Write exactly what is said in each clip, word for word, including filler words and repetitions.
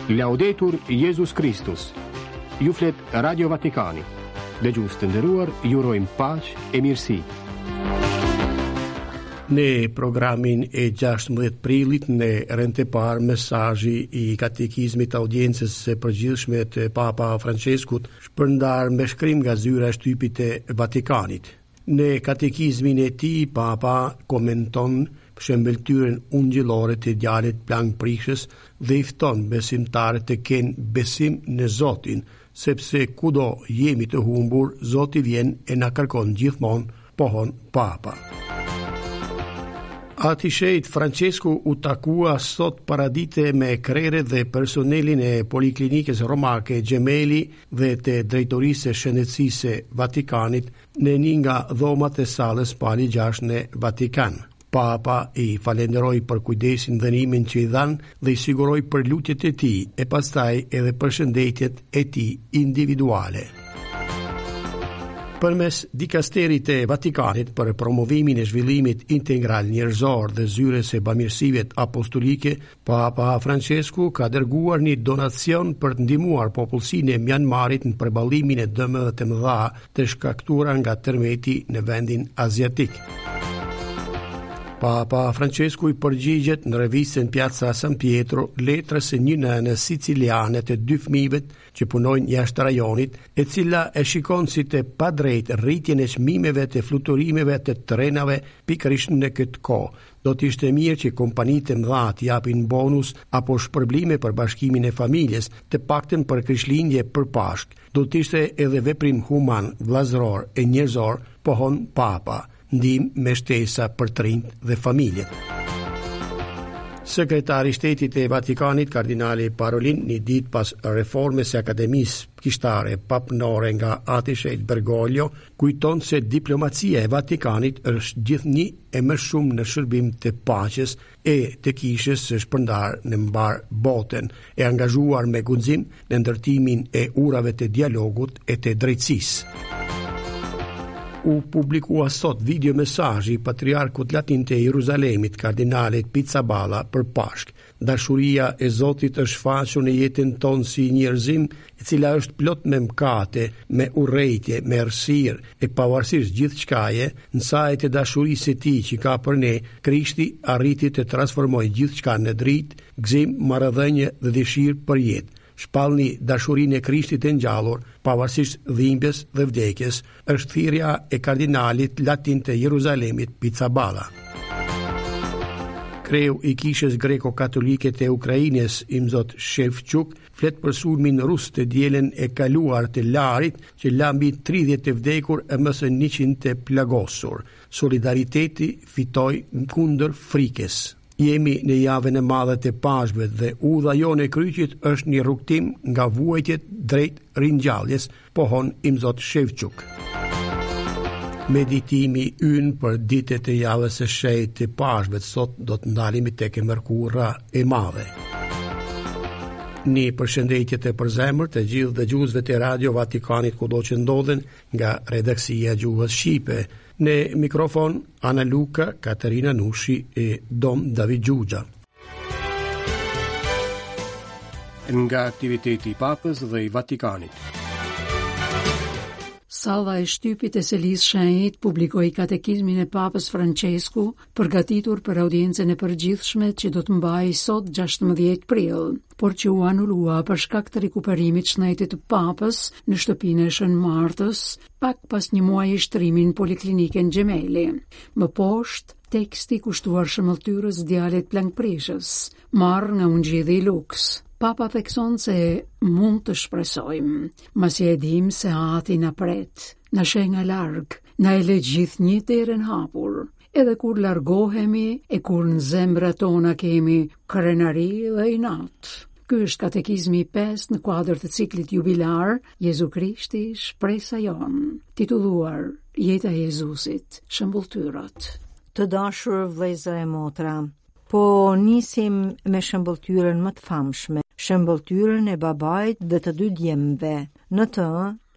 Laudetur Jesus Christus. Ju flet Radio Vatikani. Dëgjues të nderuar, ju urojmë paqë e mirësi. Në programin e gjashtëmbëdhjetë prillit në rënë të parë mesazhi i katekizmit të audiencës së përgjithshme të Papa Franceskut, shpërndar me shkrim nga zyra e shtypit e Vatikanit. Në katekizmin e tij, Papa komenton shembeltyrën ungjillore të djalit plank prishës dhe i fton besimtarët të kenë besim në Zotin, sepse kudo jemi të humbur, Zoti vjen e na kërkon gjithmonë, pohon Papa. Artishejt Francesku u takua sot paradite me krere dhe personelin e Poliklinikës Romake Gjemeli dhe të drejtorisë së shëndetësisë Vatikanit në një nga dhomat e sallës Pali gjashtë në Vatikan. Papa i falenderoi për kujdesin dhe ndihmën që i dhan dhe i siguroi për lutjet e tij e pastaj edhe për shëndetjet e tij individuale. Përmes dikasterit e Vatikanit për promovimin e zhvillimit integral njerëzor dhe zyres së bamirësive apostolike, Papa Francesku ka dërguar një donacion për të ndihmuar popullsinë e Myanmarit në përballimin e dëmeve të mëdha të shkaktuara nga tërmeti në vendin aziatik. Papa Francesku i përgjigjet në revistën Piazza San Pietro letrës së një nëne siciliane të dy fëmijëve që punojnë jashtë rajonit, e cila e shikon si të padrejt rritjen e çmimeve të fluturimeve të trenave pikërisht në këtë kohë. Do të ishte mirë që kompanitë e mëdha të japin bonus apo shpërblime për bashkimin e familjes, të paktën për Krishtlindje për Pashkë. Do të ishte edhe veprim human, vllazëror e njerëzor, pohon Papa. Ndim me shtesa për të rinjt dhe familjet. Sekretari i Shtetit e Vatikanit, kardinali Parolin, një ditë pas reformës së Akademisë Kishtare Papnore nga Artishejt Bergoglio, kujton se diplomacia e Vatikanit është gjithnjë e më shumë në shërbim të paqes e të kishës së shpërndar në mbar botën, e angazhuar me guxim në ndërtimin e urave të dialogut e të drejtësisë. U publikua sot video mesazhi i patriarkut latin të Jeruzalemit, kardinalit Pizzaballa, për Pashkë. Dashuria e Zotit është shfaqur në jetën tonë si njerëzim, e cila është plot me mëkate, me urrejtje, me errësirë e pavarësisht gjithçkaje, në sajt e dashurisë së tij që ka për ne, Krishti arriti të transformojë gjithçka në dritë, gëzim, marrëdhënie dhe dëshirë për jetë. Shpallni dashurinë e Krishtit të ngjallur, pavarësisht dhimbjes dhe vdekjes, është thirrja e kardinalit latin të Jeruzalemit Pizzaballa. Kreu i kishës greko-katolike të Ukrainës, Imzot Shevchuk, flet për sulmin rus të dielën e kaluar të Larit, që la mbi tridhjetë të vdekur e më së njëqind të plagosur. Solidariteti fitoi kundër frikës. Jemi në javën e madhe të Pashkëve dhe udha jonë e kryqit është një rrugtim nga vuajtjet drejt ringjalljes, pohon Imzot Shevchuk. Meditimi ynë për ditët e javës së shenjtë të Pashkëve sot do të ndalemi tek e mërkura e madhe. Një përshëndetje të përzemërt të gjithë dëgjuesve të Radio Vatikanit kudo që ndodhen nga redaksia e gjuhës shqipe. Në mikrofon Ana Luka, Katerina Nushi e Dom David Gjugja. Nga aktiviteti i Papës dhe i Vatikanit. Salla e shtypit e Selisë Shenjtë publikoi katekizmin e Papës Francesku, përgatitur për audiencën e përgjithshme që do të mbajë sot gjashtëmbëdhjetë prill, por që u anulua për shkak të rikuperimit shtetit të Papës në shtëpinë e Shën Martës, pak pas një muaji shtrimi në Poliklinikën Gjemeli. Më poshtë, teksti kushtuar shëmbulltyrës djalit plankprishës, marrë nga Ungjilli i Luks. Papa thekson se mund të shpresojmë, masi e dim se Ati na pret, na sheh nga larg, na e lë gjithnjë derën hapur, edhe kur largohemi e kur në zemrat tona kemi krenari dhe inat. Ky është katekizmi i pestë në kuadër të ciklit jubilar Jezu Krishti, shpresa jon, titulluar Jeta e Jezusit, shëmbulltyrat. Të dashur vëllezër e motra, po nisim me shëmbulltyrën më të famshme, shëmbulltyrën e babait dhe të dy djemve. Në të,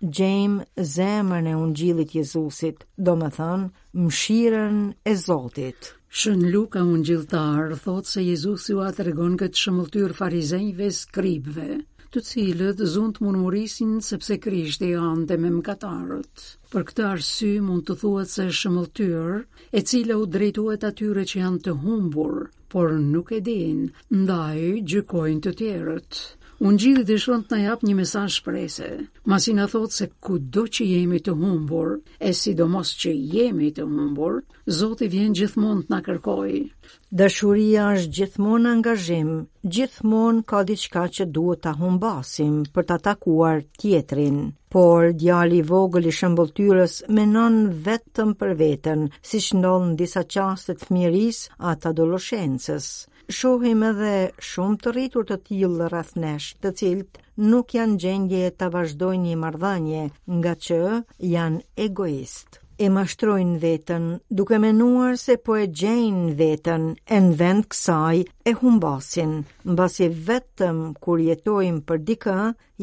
gjejmë zemrën e Ungjillit Jezusit, do më thënë, mëshirën e Zotit. Shën Luka ungjilltar thot se Jezusi u tregon këtë shëmbulltyr farizejve skribëve, të cilët zund murmurisin sepse Krishti ante me mëkatarët. Për këtë arsye mund të thuhet se shëmbulltyr e cila u drejtohet atyre që janë të humbur, por nuk e din, ndaj gjykojnë të tjerët. Ungjilli dëshiron të na jap një mesazh shprese, masi na thotë se kudo që jemi të humbur, e sidomos që jemi të humbur, Zoti vjen gjithmonë të na kërkojë. Dashuria është gjithmonë angazhim, gjithmonë ka diçka që duhet ta humbasim për ta takuar tjetrin. Por djali i vogël i shëmbulltyrës menon vetëm për veten, siç ndodh në disa qaste të fëmijërisë atë adoleshencës. Shohim edhe shumë të rritur të tillë rreth nesh, të cilët nuk janë gjendje të vazhdojnë një marrëdhënie, nga që janë egoist. E mashtrojnë veten, duke menuar se po e gjejnë veten, e në vend kësaj e humbasin, mbasi vetëm kur jetojmë për dikë,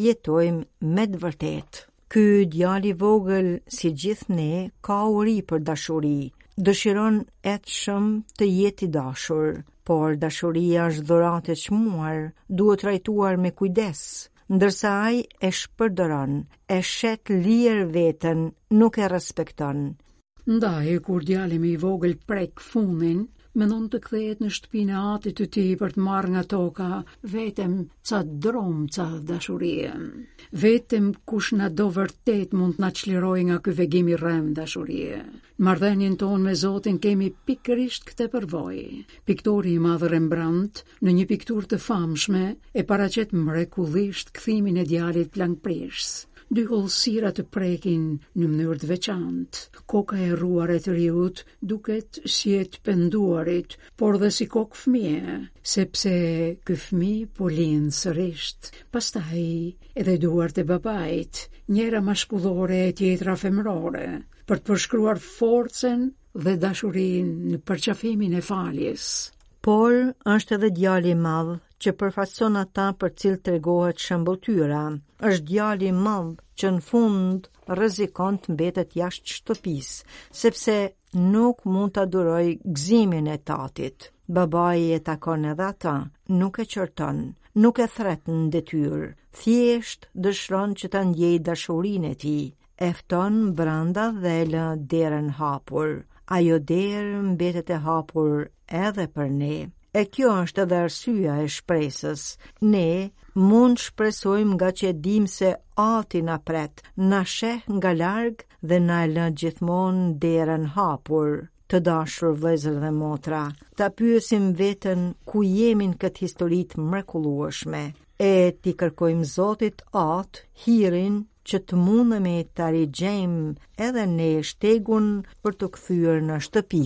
jetojmë me të vërtetë. Ky djali i vogël, si gjithë ne, ka uri për dashuri. Dëshiron etshëm të jetë i dashur, por dashuria është dhuratë e çmuar, duhet trajtuar me kujdes, ndërsa ai e shpërdoron, e shet lirë veten, nuk e respekton. Ndaj, kur djali më i vogël prek funin, mendon të kthehet në shtëpinë e atit të tij për të marrë nga toka vetëm ca drom, ca dashurie. Vetëm kush na do vërtet mund të na çlirojë nga ky vegim i rrem dashurie. Në marrëdhënien tonë me Zotin kemi pikërisht këtë përvojë. Piktori i madh Rembrandt, në një pikturë të famshme, e paraqet mrekullisht kthimin e djalit plankprishës. Dy hollësira të prekin në mënyrë të veçantë. Koka e rruar e të riut duket si e të penduarit, por dhe si kokë fëmie, sepse ky fëmijë po lind sërish. Pastaj edhe duart e babait, njëra mashkullore e tjetra femërore, për të përshkruar forcën dhe dashurinë në përqafimin e faljes. Por është edhe djali i madh që përfaqëson ata për cilë tregohet shëmbulltyra. Është djali i madh që në fund rrezikon të mbetet jashtë shtëpisë, sepse nuk mund ta duroj gëzimin e tatit. Babai e takon edhe ata, nuk e qorton, nuk e thret në detyrë, thjesht dëshiron që ta ndjejë dashurinë e tij. E fton brenda dhe e lë derën hapur. Ajo derë mbetet e hapur edhe për ne. E kjo është edhe arsyeja e shpresës. Ne mund shpresojmë nga që dim se Ati na pret, na sheh nga larg dhe na lë gjithmonë derën hapur. Të dashur vëllezër dhe motra, ta pyesim veten ku jemi në këtë histori të mrekullueshme, e t'i kërkojmë Zotit Atë hirin që të mundemi të rigjejmë edhe ne shtegun për të kthyer në shtëpi.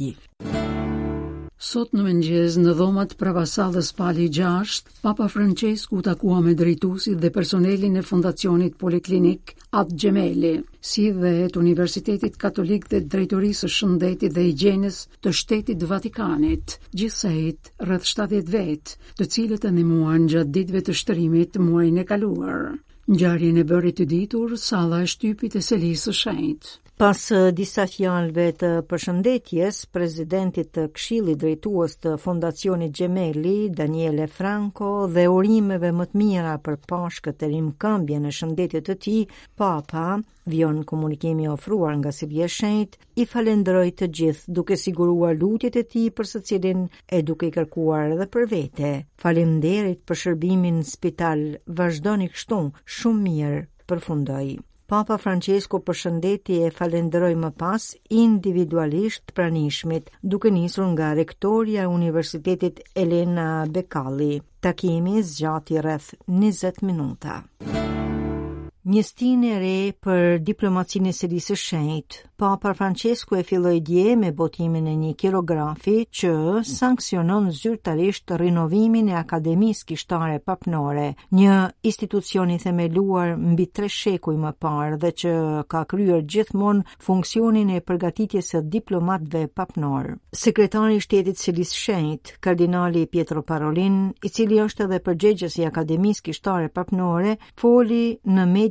Sot në mëngjes në dhomat Pravasallës Pali gjashtë, Papa Francesku takua me drejtuesit dhe personelin e Fondacionit Poliklinik Ad Gemelli, si dhe të Universitetit Katolik dhe Drejtorisë së Shëndetit dhe Higjienës të Shtetit Vatikanit, gjithsejt rreth shtatëdhjetë vet, të cilët e ndihmuan gjatë ditëve të shtrimit të muajin e kaluar. Ngjarjen e bëri të ditur salla e shtypit e Selisë së Shenjtë. Pas disa fjalëve të përshëndetjes, prezidentit të Këshillit Drejtues të Fondacionit Gemelli, Daniele Franco, dhe urimeve më të mira për pashkët e rimkëmbjen e shëndetit të tij, Papa, vion komunikimi ofruar nga Sibia e Shenjtë, i falenderoi të gjithë duke siguruar lutjet e tij për secilin e duke i kërkuar edhe për vete. Faleminderit për shërbimin në spital, vazhdoni kështu, shumë mirë, përfundoi. Papa Francesco përshëndeti e falenderoi më pas individualisht pranishmit, duke nisur nga rektoria e Universitetit Elena Becalli. Takimi zgjati rreth njëzet minuta. Njëstinë e re për diplomacinë e Selisë së Shenjtë. Papa Francesco e filloi dje me botimin e një kirografi që sanksionon zyrtarisht rinovimin e Akademisë Kishtare Papnore, një institucion i themeluar mbi tre shekuj më parë dhe që ka kryer gjithmonë funksionin e përgatitjes së diplomatëve papnor. Sekretari i Shtetit Selisë së Shenjtë, kardinali Pietro Parolin, i cili është edhe përgjegjës i Akademisë Kishtare Papnore, foli në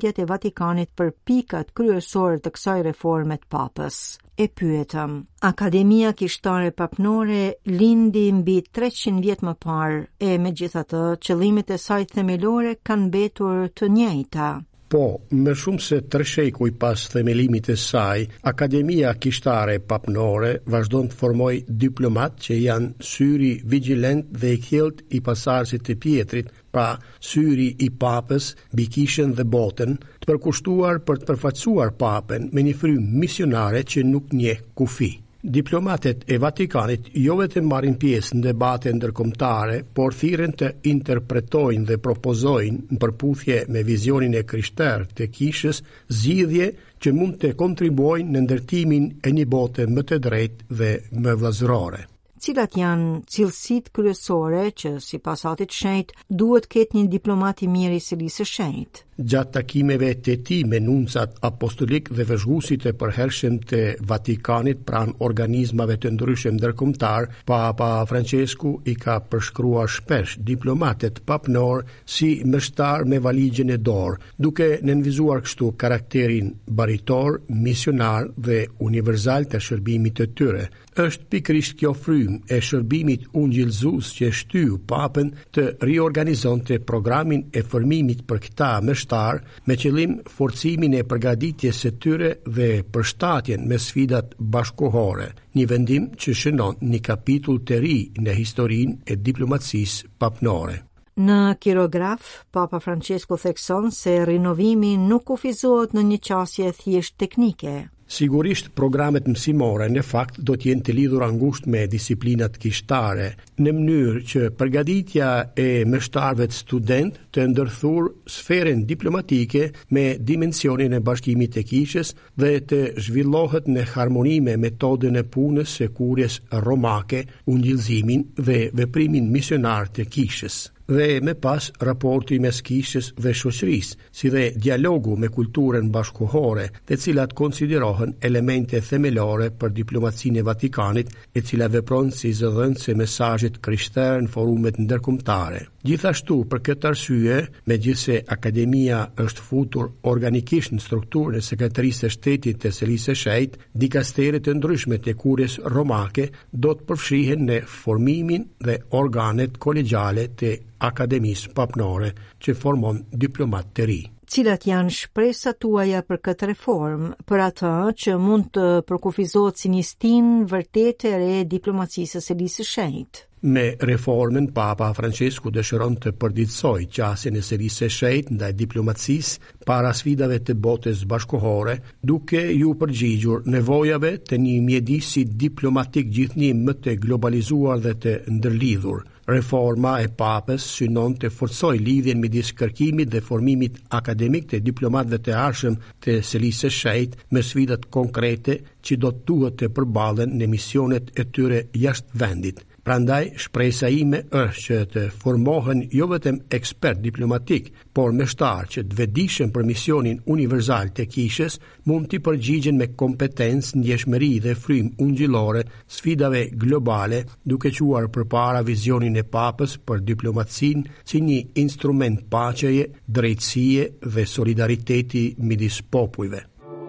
përmbledhjet e Vatikanit për pikat kryesore të kësaj reforme të Papës. E pyetëm, Akademia Kishtare Papnore lindi mbi treqind vjet më parë e megjithatë qëllimet e saj themelore kanë mbetur të njëjta. Po, më shumë se tre shekuj pas themelimit të saj, Akademia Kishtare Papnore vazhdon të formoj diplomat që janë syri vigjilent dhe i kjelt i pasardhësit të Pjetrit, pra syri i Papës mbi Kishën dhe botën, të përkushtuar për të përfaqësuar Papën me një frymë misionare që nuk njeh kufi. Diplomatet e Vatikanit jo vetëm marrin pjesë në debate ndërkombëtare, por thirrën të interpretojnë dhe propozojnë në përputhje me vizionin e krishterë të Kishës zgjidhje që mund të kontribuojnë në ndërtimin e një bote më të drejtë dhe më vëllazërore. Cilat janë cilësitë kryesore që sipas Atit të Shenjtë duhet ketë një diplomat i mirë i Selisë së Shenjtë? Gjatë takimeve të tij me nuncat apostolik dhe vëzhguesit e përhershëm të Vatikanit pranë organizmave të ndryshëm ndërkombëtar, Papa Francesku i ka përshkruar shpesh diplomatet papnor si mështar me valigjen e dorë, duke nënvizuar kështu karakterin baritor, misionar dhe universal të shërbimit të tyre. Është pikërisht kjo frymë e shërbimit ungjillëzues që shtyu Papën të riorganizonte programin e formimit për këta mështar me qëllim forcimin e përgatitjes së tyre dhe përshtatjen me sfidat bashkohore, një vendim që shënon një kapitull të ri në historinë e diplomacisë papnore. Në kirograf, Papa Francesco thekson se rinovimi nuk kufizohet në një qasje thjesht teknike. Sigurisht, programet mësimore në fakt do të jenë të lidhura ngushtë me disiplinat kishtare, në mënyrë që përgatitja e mështarëve të student të ndërthur sferën diplomatike me dimensionin e bashkimit të Kishës dhe të zhvillohet në harmoni me metodën e punës së kurjes romake, ungjillëzimin dhe veprimin misionar të Kishës. Dhe me pas raporti mes Kishës dhe shoqërisë, si dhe dialogu me kulturën bashkohore, të cilat konsiderohen elemente themelore për diplomacinë e Vatikanit, e cila vepron si zëdhënëse mesazhit krishterë në forumet ndërkombëtare. Gjithashtu, për këtë arsye, megjithse Akademia është futur organikisht në strukturën e Sekretarisë së Shtetit të Selisë së Shenjtë, dikasteret të ndryshme të kurjes romake do të përfshihen në formimin dhe organet kolegjale të Akademisë Papnore që formon diplomat të ri. Cilat janë shpresat tuaja për këtë reformë, për atë që mund të përkufizohet si një stinë vërtetë e re e diplomacisë së Selisë së Shenjtë? Me reformën, Papa Francesku dëshiron të përditësoj qasjen e Selisë së Shenjtë ndaj diplomacisë para sfidave të botës bashkohore, duke ju përgjigjur nevojave të një mjedisi diplomatik gjithnjë më të globalizuar dhe të ndërlidhur. Reforma e Papës synon të forcoj lidhjen midis kërkimit dhe formimit akademik të diplomatëve të arshëm të Selisë së Shenjtë me sfidat konkrete që do të duhet të përballen në misionet e tyre jashtë vendit. Prandaj, shpresa ime është që të formohen jo vetëm ekspert diplomatik, por mështar që të vetëdijshëm për misionin universal të Kishës, mund të përgjigjen me kompetencë, ndjeshmëri dhe frymë ungjillore sfidave globale, duke quar përpara vizionin e Papës për diplomacinë si një instrument paqeje, drejtësie dhe solidariteti midis popujve.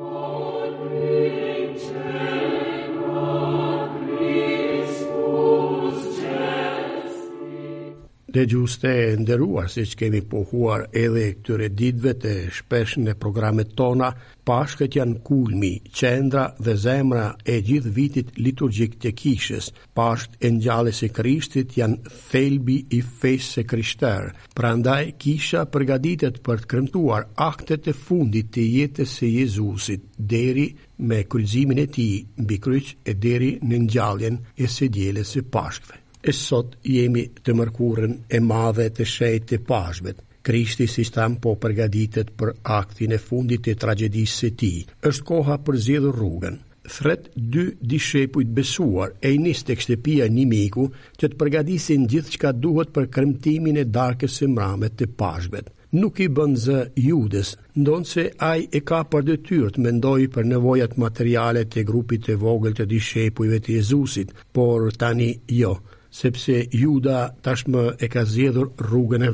Dhe gjuste nderuar, si që kemi pohuar edhe këtyre ditëve të shpesh në programet tona, Pashkët janë kulmi, qendra dhe zemra e gjithë vitit liturgjik të Kishës. Pashkët e ngjalljes së Krishtit janë thelbi i fesë së krishterë. Prandaj Kisha përgatitet për të kremtuar aktet e fundit të jetës së Jezusit, deri me kryqëzimin e tij mbi kryq e deri në ngjalljen e së dielës së Pashkëve. E sot jemi të mërkurën e madhe të shenjtë të Pashkëve. Krishti si stam po përgatitet për aktin e fundit të tragjedisë së tij. Është koha për zgjedhur rrugën. Thret dy dishepujt besuar e i nis tek shtëpia një miku që të përgatisin gjithçka duhet për kremtimin e darkës së mramet të Pashkëve. Nuk i bën zë Judes, ndonse ai e ka për detyrë të mendojë për nevojat materiale të grupit të vogël të dishepujve të Jezusit, por tani jo, sepse Juda tashmë e ka zgjedhur rrugën e vet.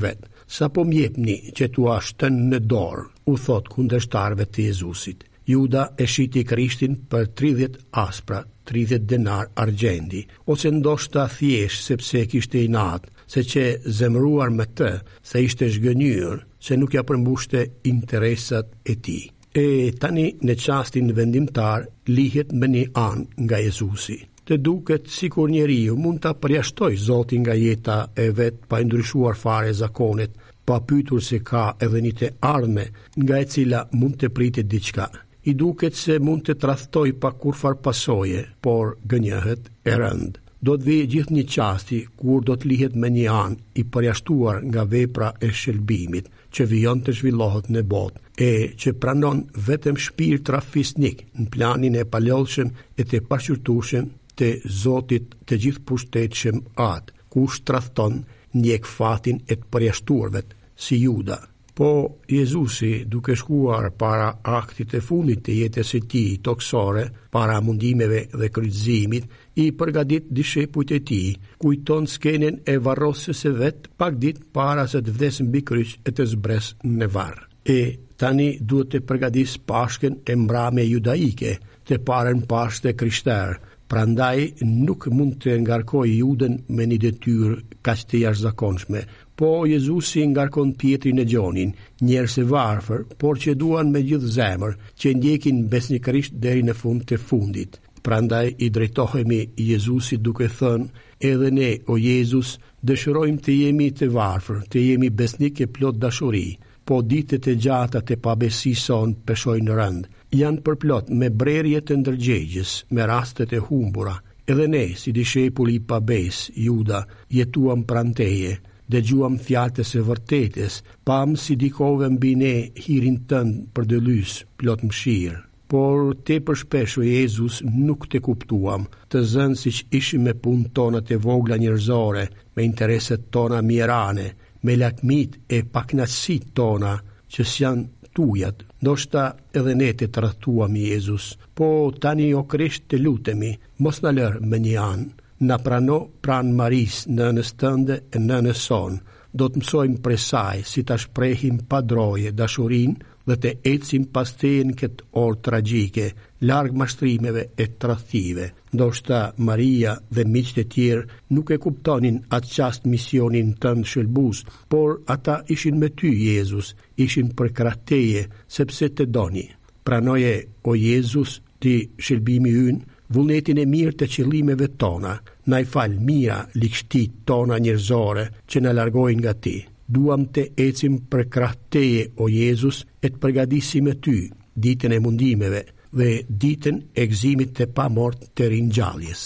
sa po mjepni që tu ashtën në dorë, u thot kundërshtarëve të Jezusit. Juda e shiti Krishtin për tridhjetë aspra, tridhjetë denar argjendi, ose ndoshta thjesht sepse kishte inat, se që zemruar me të, se ishte zhgënjur, se nuk ja përmbushte interesat e tij. E tani në çastin vendimtar lihet me një anë nga Jezusi. Të duket sikur njeriu mund ta përjashtoj Zotin nga jeta e vet pa ndryshuar fare zakonet, pa pyetur se ka edhe një të ardhme nga e cila mund të pritet diçka. I duket se mund të tradhtoj pa kurfar pasoje, por gënjehet e rënd. Do të vijë gjithë një çasti kur do të lihet me një anë i përjashtuar nga vepra e shëlbimit që vijon të zhvillohet në botë e që pranon vetëm shpirt trafisnik në planin e palodhshëm e të pashqyrtueshëm të Zotit të gjithë pushtetshëm atë, kush tradhton njek fatin e të përjashtuarve si Juda. Po Jezusi, duke shkuar para aktit e fundit të jetës së tij toksore, para mundimeve dhe kryqëzimit, i përgadit dishepujt e tij, kujton skenën e varrosës së vet pak ditë para se të vdesë mbi kryq e të zbres në varr. E tani duhet të përgatis Pashkën e mbrëmje judaike, të parën Pashkë krishterë. Prandaj nuk mund të ngarkoj Judën me një detyrë kaq të jashtëzakonshme. Po Jezusi ngarkon Pietrin e Gjonin, njerëz të varfër, por që duan me gjithë zemër, që ndjekin besnikërisht deri në fund të fundit. Prandaj i drejtohemi Jezusit duke thënë, edhe ne, o Jezus, dëshirojmë të jemi të varfër, të jemi besnik e plot dashuri, po ditët e gjata të pabesisë son peshojnë rënd. Janë përplot me brerje të ndërgjegjes, me rastet e humbura. Edhe ne, si dishepulli i pabes, Juda, jetuam pranë teje, dëgjuam fjalët e vërtetës, pam si dikove mbi ne hirin tënd për dëlys, plot mëshirë. Por tepër shpesh o Jezus nuk të kuptuam, të zënë siç ishim me punë tona të vogla njerëzore, me intereset tona mjerane, me lakmit e paknaqësitë tona që s'janë tujat. Ndoshta edhe ne të tradhtuam Jezus, po tani o Krisht të lutemi, mos na lër me një anë, na prano pranë Maris, nënës tënde e nënës son. Do të mësojmë prej saj si ta shprehim pa droje dashurinë dhe të ecim pas teje në këtë orë tragjike, larg mashtrimeve e tradhtive. Ndoshta Maria dhe miqtë e tjerë nuk e kuptonin atë çast misionin tënd shëlbues, por ata ishin me ty, Jezus, ishin për krah teje, sepse të doni. Pranoje, o Jezus, ti shëlbimi ynë, vullnetin e mirë të qëllimeve tona, na i fal mira likështit tona njerëzore që na largojnë nga ti. Duam të ecim për krah teje, o Jezus, e të përgatisim me ty ditën e mundimeve dhe ditën e gëzimit të pamort të ringjalljes.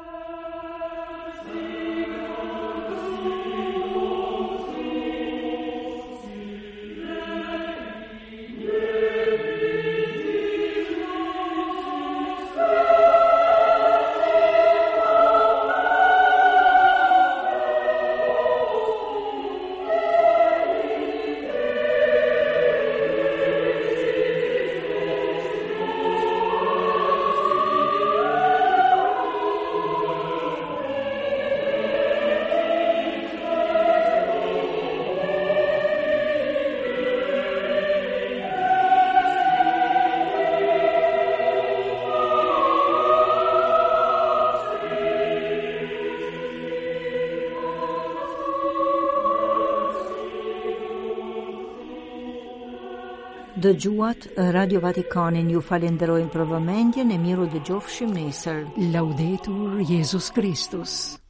Dëgjuat Radio Vatikanin, ju falenderojmë për vëmendjen e miru dëgjofshim nesër. Laudetur Jesus Christus.